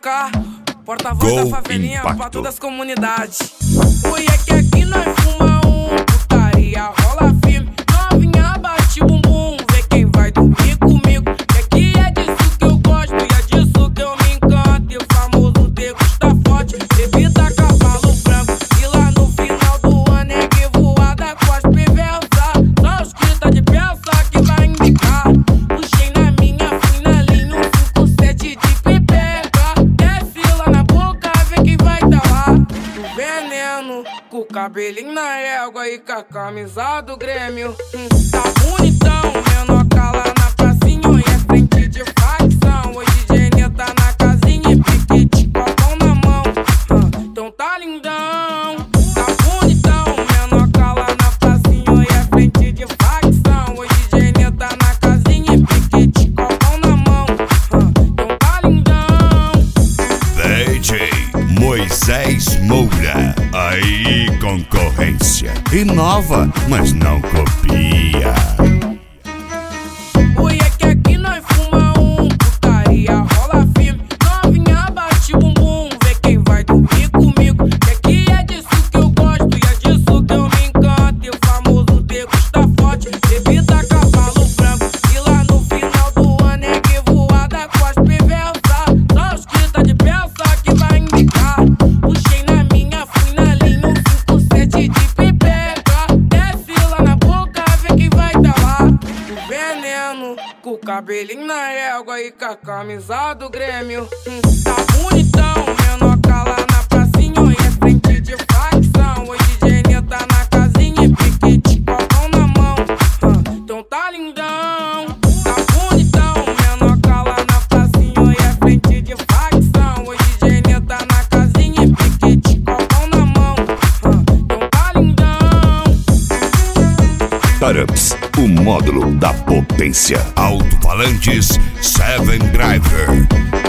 KK, porta-voz Gol da favelinha Impacto. pra todas as comunidades. Oi, é que aqui nós fuma putaria, rola firme. Novinha bate o bumbum, vê quem vai dormir comigo. Que aqui é disso que eu gosto e é disso que eu me encanto. E o famoso degusta forte, bebida cavalo branco. E lá no final do ano é que voada com as perversas. Só os que tá de peça que vai indicar. Puxei na minha, fui na linha, 57 de pepeca. Desce lá na boca, vê quem vai tá lá. O veneno, com o cabelinho na égua e com a camisa do Grêmio. Tá bonitão, menor cala na pracinha e é frente de facção. Hoje DJ tá na casinha e piquete com a mão na mão. Então tá lindão, tá bonitão, menor cala na pracinha e é frente de facção. Hoje DJ tá na casinha e piquete com a mão na mão. Então tá lindão. DJ Moisés Moura. Aí, concorrência. Inova, mas não copia. Oi, é que aqui nós fuma putaria, rola firme. Novinha bate o bumbum, vê quem vai dormir comigo. Que aqui é disso que eu gosto e é disso que eu me encanto. E o famoso degusta forte, bebida cavalo branco. E lá no final do ano é que voada com as perversas. Só os que tá de peça que vai indicar. Puxei na minha, fui na linha, 57 de pepeca. Desce lá na boca, vê quem vai tá lá. O veneno, com o cabelinho na égua e com a camisa do Grêmio. Tá bonitão, menor cala na pracinha e é frente de facção. Hoje DJ tá na casinha e piquete com a mão na mão. Então tá lindão, tá bonitão, menor cala na pracinha e é frente de facção. Hoje DJ tá na casinha e piquete com a mão na mão. Então tá lindão. Tarups, o módulo da potência. Alto-falantes 7 Driver.